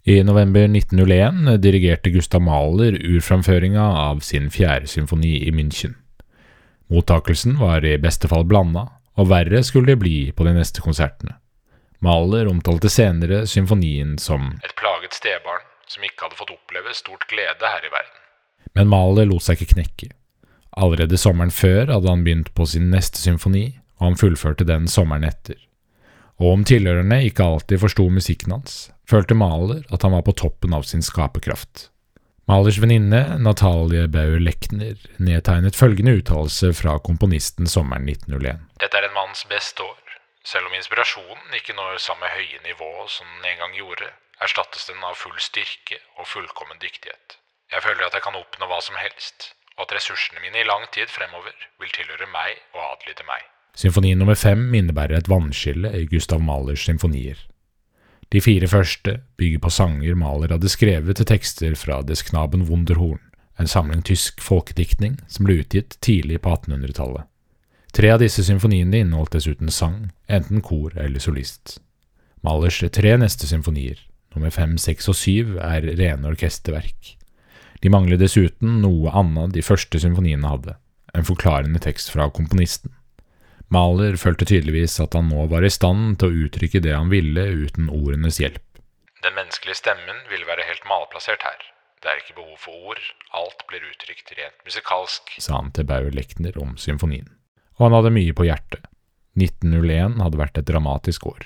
I november 1901 dirigerte Gustav Mahler urframføringa av sin 4. symfoni i München. Mottakelsen var i beste fall blanda, og verre skulle det bli på de neste konsertene. Mahler omtalte senere symfonien som et plaget stebarn som ikke hadde fått oppleve stort glede her i verden. Men Mahler lot seg ikke knekke. Allerede sommeren før hadde han begynt på sin neste symfoni, og han fullførte den sommeren etter. Og om tilhørerne ikke alltid forstod musikken hans, følte Mahler at han var på toppen av sin skaperkraft. Mahlers venninne, Natalie Bauer-Lechner, nedtegnet følgende uttalelse fra komponisten sommeren 1901. Dette er en manns beste år. Selv om inspirasjonen ikke når samme høye nivå som den en gang gjorde, erstattes den av full styrke og fullkommen dyktighet. Jeg føler at jeg kan oppnå hva som helst, og at ressursene mine i lang tid fremover vil tilhøre meg og adlyde meg. Symfoni nummer 5 innebærer et vannskille i Gustav Mahlers symfonier. De 4 første bygger på sanger Mahler hadde skrevet til tekster fra Des Knaben Wunderhorn, en samling tysk folkediktning som ble utgitt tidlig på 1800-tallet. 3 av disse symfoniene inneholdt dessuten sang, enten kor eller solist. Mahlers 3 neste symfonier, nummer 5, 6 og 7, er rene orkesterverk. De mangler dessuten noe annet de første symfoniene hadde, en forklarende tekst fra komponisten. Mahler følte tydeligvis at han nå var i stand til å uttrykke det han ville uten ordenes hjelp. Den menneskelige stemmen ville være helt malplassert her. Det er ikke behov for ord, alt blir uttrykt rent musikalsk, sa han til Bauer-Lechner om symfonien. Og han hadde mye på hjertet. 1901 hadde vært et dramatisk år.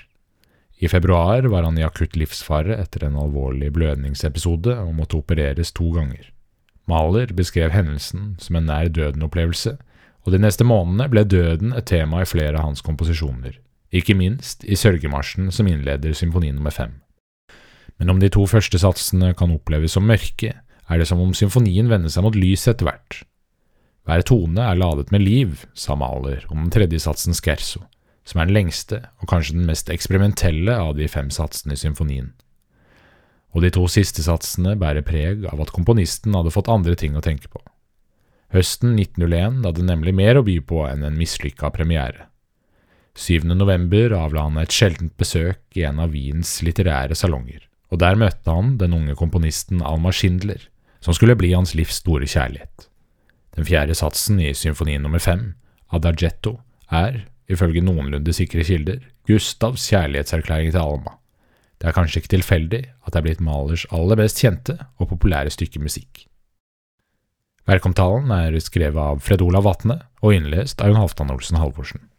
I februar var han i akutt livsfare etter en alvorlig blødningsepisode og måtte opereres 2 ganger. Mahler beskrev hendelsen som en nær døden-opplevelse, og de neste månedene ble døden et tema i flere av hans komposisjoner, ikke minst i sørgemarsjen som innleder symfoni nummer 5. Men om de 2 første satsene kan oppleves som mørke, er det som om symfonien vender seg mot lys etter hvert. Hver tone er ladet med liv, sa Mahler om den 3. satsen Scherzo, som er den lengste og kanskje den mest eksperimentelle av de 5 satsene i symfonien. Og de 2 siste satsene bærer preg av at komponisten hadde fått andre ting å tenke på. Høsten 1901 hadde nemlig mer å by på enn en mislykket premiere. 7. november avla han et sjeldent besøk i en av Wiens litterære salonger, og der møtte han den unge komponisten Alma Schindler, som skulle bli hans livs store kjærlighet. Den 4. satsen i symfoni nummer 5, Adagietto, er, ifølge noenlunde sikre kilder, Gustavs kjærlighetserklæring til Alma. Det er kanskje ikke tilfeldig at det er blitt Mahlers aller mest kjente og populære stykke musikk. Verkomtalen er skrevet av Fred Olav Vatne og innlest av Jon Halvdan Olsen Halvorsen.